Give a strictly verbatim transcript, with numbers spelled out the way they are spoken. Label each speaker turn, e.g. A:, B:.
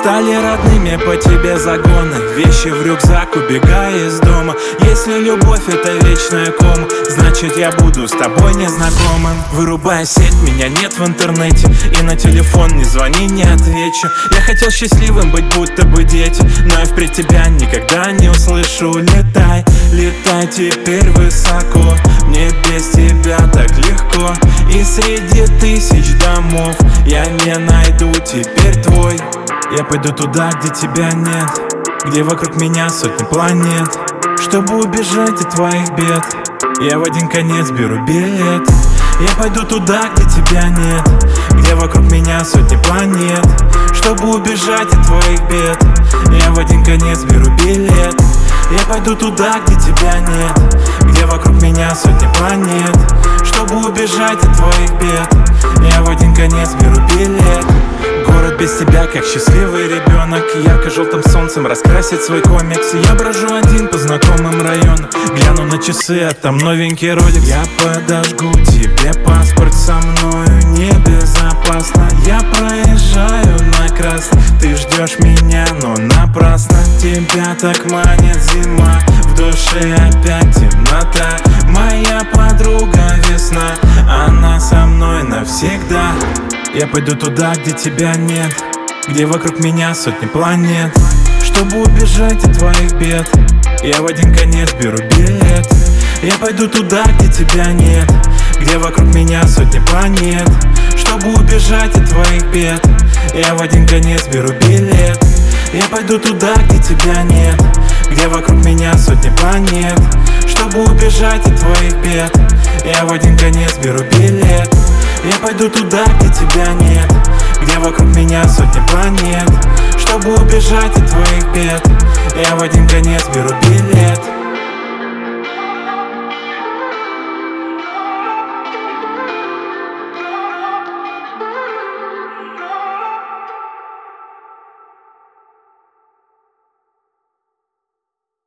A: Стали родными по тебе загоны, вещи в рюкзак, убегая из дома. Если любовь это вечная кома, значит я буду с тобой незнакомым. Вырубая сеть, меня нет в интернете, и на телефон не звони, не отвечу. Я хотел счастливым быть, будто бы дети, но я впредь тебя никогда не услышу. Летай, летай теперь высоко, мне без тебя так легко. И среди тысяч домов я не найду теперь твой. Я пойду туда, где тебя нет, где вокруг меня сотни планет, чтобы убежать от твоих бед. Я в один конец беру билет. Я пойду туда, где тебя нет, где вокруг меня сотни планет, чтобы убежать от твоих бед. Я в один конец беру билет. Я пойду туда, где тебя нет, где вокруг меня сотни планет, чтобы убежать от твоих бед. Я в один конец беру билет. Город без тебя, как счастливый ребенок, ярко-желтым солнцем раскрасит свой комикс. Я брожу один по знакомым районам, гляну на часы, а там новенький родик. Я подожгу тебе паспорт, со мною небезопасно. Я проезжаю на красный, ты ждешь меня, но напрасно. Тебя так манит зима, в душе опять темнота. Моя подруга весна, она со мной навсегда. Я пойду туда, где тебя нет, где вокруг меня сотни планет, чтобы убежать от твоих бед. Я в один конец беру билет. Я пойду туда, где тебя нет, где вокруг меня сотни планет, чтобы убежать от твоих бед. Я в один конец беру билет. Я пойду туда, где тебя нет, где вокруг меня сотни планет, чтобы убежать от твоих бед. Я в один конец беру билет. Я пойду туда, где тебя нет, где вокруг меня сотни планет, чтобы убежать от твоих бед. Я в один конец беру билет.